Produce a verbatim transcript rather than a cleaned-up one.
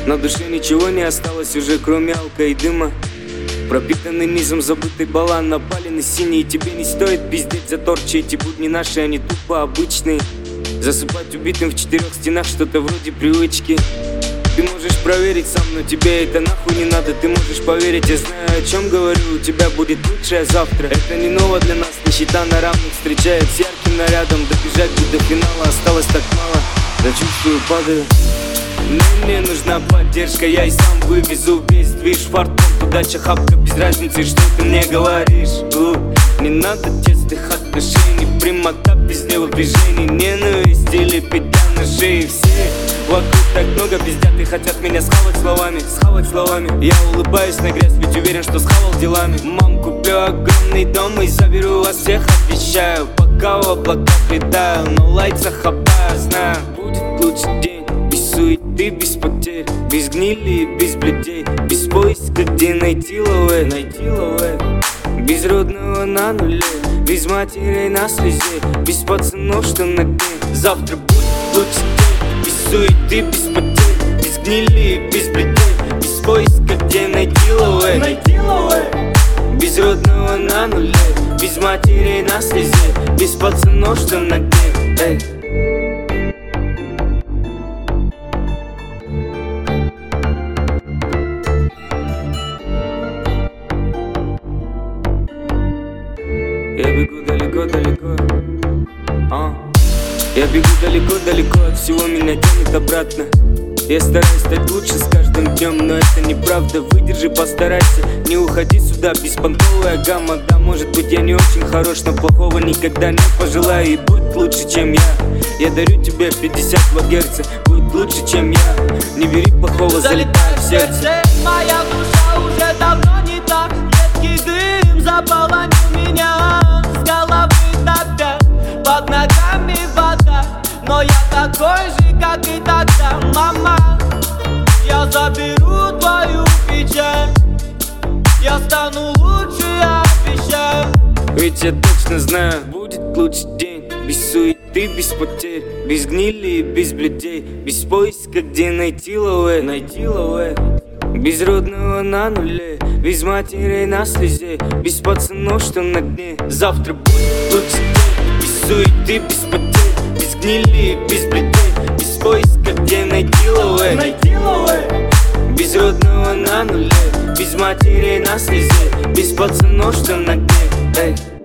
На душе ничего не осталось уже, кроме алка и дыма. Пропитанный низом забытый балан, напаленный синий. Тебе не стоит пиздеть за торчи, эти будни наши, они тупо обычные. Засыпать убитым в четырех стенах, что-то вроде привычки. Ты можешь проверить сам, но тебе это нахуй не надо. Ты можешь поверить, я знаю, о чем говорю. У тебя будет лучшее завтра. Это не ново для нас, нищета на равных встречает с ярким нарядом. Добежать бы до финала осталось так мало. Да чувствую, падаю. Но мне нужна поддержка, я и сам вывезу весь движ. Фартом, удача, хапка, без разницы, что ты мне говоришь. У, не надо тесных отношений, прямота без невопряжений, ненависть или петля на шее. Все вокруг так много пиздят и хотят меня схавать словами, схавать словами. Я улыбаюсь на грязь, ведь уверен, что схавал делами. Мам, куплю огромный дом и заберу вас всех, обещаю. Пока в облаках летаю, на лайцах хапаю, знаю, будет лучший день. Без суеты, без потерь, без гнили и без бледей, без поиска, где найти ловэ, найти ловэ. Без родного на нуле, без матерей на слезе, без пацанов, что на дне. Завтра будет лучший день. Без суеты, без потерь, без гнили и без бледей, без поиска, где найти ловэ, найти ловэ. Без родного на нуле, без матерей на слезе, без пацанов, что на дне. Эй. Я бегу далеко-далеко, а. Я бегу далеко-далеко, от всего меня тянет обратно. Я стараюсь стать лучше с каждым днем, но это неправда. Выдержи, постарайся, не уходи сюда. Беспонтовая гамма, да, может быть я не очень хорош, но плохого никогда не пожелаю. И будь лучше, чем я. Я дарю тебе пятьдесят два герца. Будь лучше, чем я. Не бери плохого, залетай в сердце. Моя душа уже давно не та. Едкий дым заполонил меня. С головы до пят, под ногами вода. Но я такой же, как и тогда, мама. Я заберу твою печаль. Я стану лучше, я обещаю. Ведь я точно знаю, будет лучший день. Без суеты, без потерь, без гнили и без бледей, без поиска, где найти ловэ, найти ловэ. Без родного на нуле, без матерей на слезе, без пацанов, что на дне. Завтра будет лучший день. Без суеты, без потерь, без гнили и без бледей, без поиска, где найти ловэ, найти ловэ. Без родного на нуле, без матерей на слезе, без пацанов, что на дне. Эй.